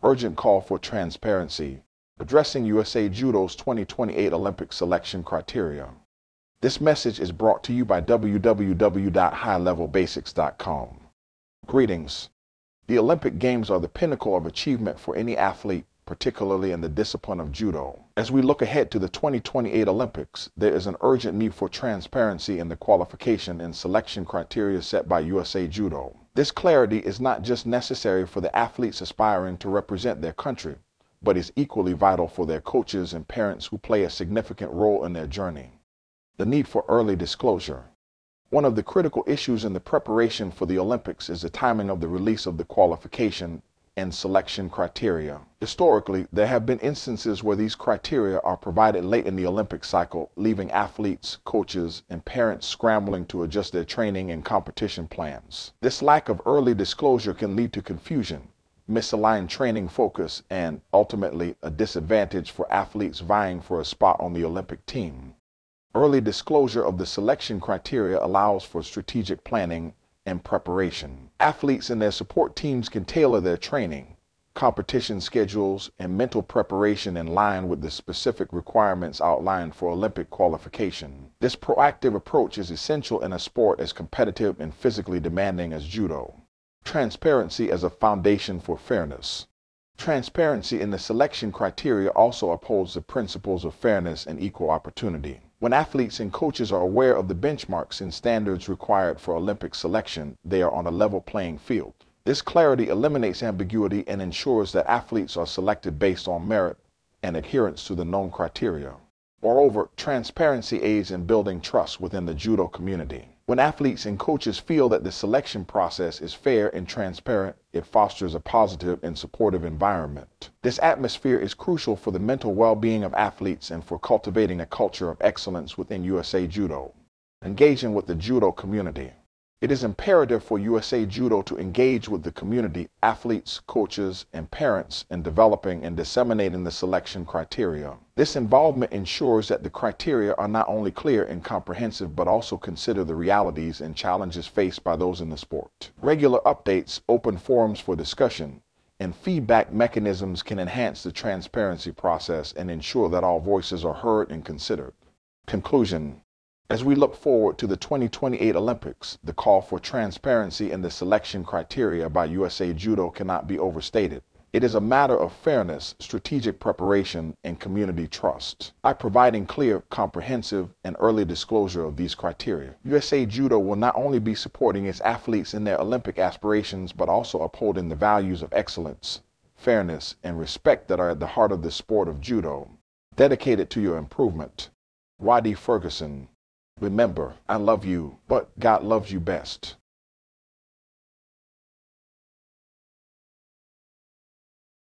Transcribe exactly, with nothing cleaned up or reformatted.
urgent call for transparency, addressing U S A Judo's twenty twenty-eight Olympic selection criteria. This message is brought to you by w w w dot high level basics dot com. Greetings. The Olympic Games are the pinnacle of achievement for any athlete, particularly in the discipline of judo. As we look ahead to the twenty twenty-eight Olympics, there is an urgent need for transparency in the qualification and selection criteria set by U S A Judo. This clarity is not just necessary for the athletes aspiring to represent their country, but is equally vital for their coaches and parents who play a significant role in their journey. The need for early disclosure. One of the critical issues in the preparation for the Olympics is the timing of the release of the qualification and selection criteria. Historically, there have been instances where these criteria are provided late in the Olympic cycle, leaving athletes, coaches, and parents scrambling to adjust their training and competition plans. This lack of early disclosure can lead to confusion, misaligned training focus, and ultimately a disadvantage for athletes vying for a spot on the Olympic team. Early disclosure of the selection criteria allows for strategic planning and preparation. Athletes and their support teams can tailor their training, competition schedules, and mental preparation in line with the specific requirements outlined for Olympic qualification. This proactive approach is essential in a sport as competitive and physically demanding as judo. Transparency as a foundation for fairness. Transparency in the selection criteria also upholds the principles of fairness and equal opportunity. When athletes and coaches are aware of the benchmarks and standards required for Olympic selection, they are on a level playing field. This clarity eliminates ambiguity and ensures that athletes are selected based on merit and adherence to the known criteria. Moreover, transparency aids in building trust within the judo community. When athletes and coaches feel that the selection process is fair and transparent, it fosters a positive and supportive environment. This atmosphere is crucial for the mental well-being of athletes and for cultivating a culture of excellence within U S A Judo. Engaging with the judo community. It is imperative for U S A Judo to engage with the community, athletes, coaches, and parents in developing and disseminating the selection criteria. This involvement ensures that the criteria are not only clear and comprehensive, but also consider the realities and challenges faced by those in the sport. Regular updates, open forums for discussion, and feedback mechanisms can enhance the transparency process and ensure that all voices are heard and considered. Conclusion. As we look forward to the twenty twenty-eight Olympics, the call for transparency in the selection criteria by U S A Judo cannot be overstated. It is a matter of fairness, strategic preparation, and community trust. By providing clear, comprehensive, and early disclosure of these criteria, U S A Judo will not only be supporting its athletes in their Olympic aspirations, but also upholding the values of excellence, fairness, and respect that are at the heart of the sport of judo. Dedicated to your improvement. Y D Ferguson. Remember, I love you, but God loves you best.